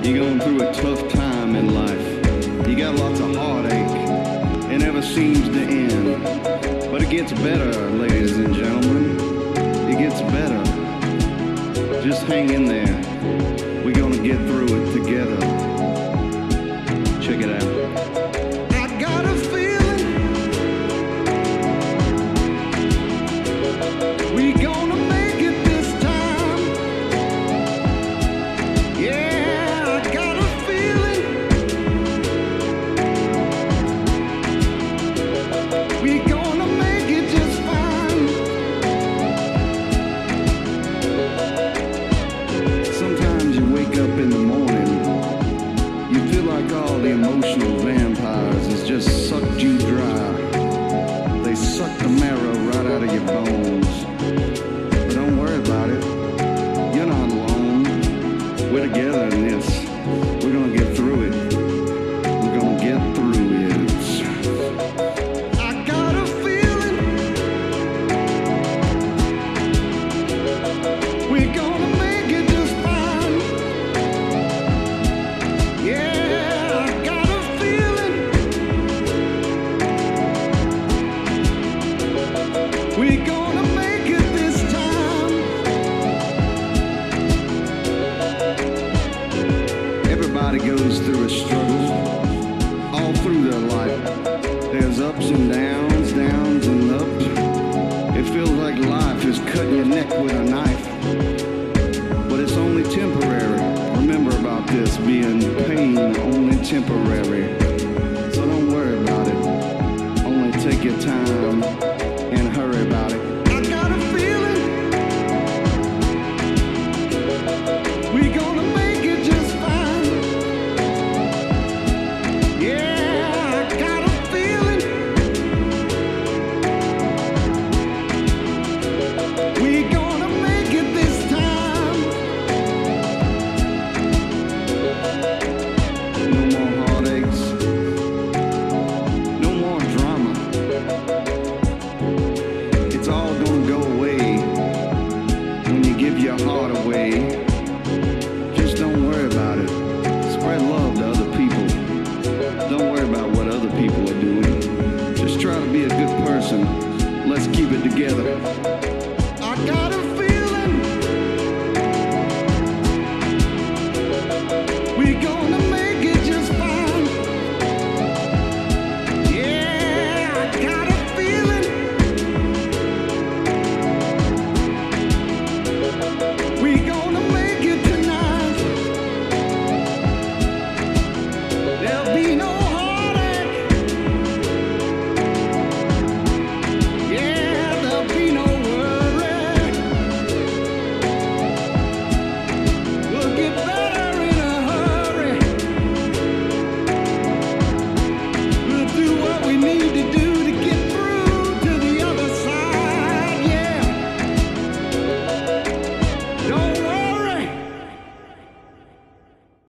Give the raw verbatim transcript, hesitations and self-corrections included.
You're going through a tough time in life. You got lots of heartache. It never seems to end. But it gets better, ladies and gentlemen. It gets better. Just hang in there. We're gonna get through it together. Check it out. I got a feeling we gonna make it this time. Yeah, I got a feeling we gonna make it just fine. Sometimes you wake up in the morning, you feel like all the emotional vampires has just sucked you dry. They suck the marrow right out of your bones. But don't worry about it. You're not alone. We're together in this. We're gonna get through it. We're gonna get through it. I got a feeling we're gonna make it just fine. Yeah, I got a feeling we're gonna make it this time. Everybody goes through a struggle all through their life. There's ups and downs, downs and ups. It feels like life is cutting your neck with a knife. But it's only temporary. Remember about this, being pain only temporary. So don't worry about it. Only take your time and hurry about it. I got a feeling we gonna make it just fine. Yeah, I got a feeling we gonna make it this time. No more heartaches, no more drama. It's all gonna go away when you give your heart away. Just don't worry about it. Spread love to other people. Don't worry about what other people are doing. Just try to be a good person. Let's keep it together. I got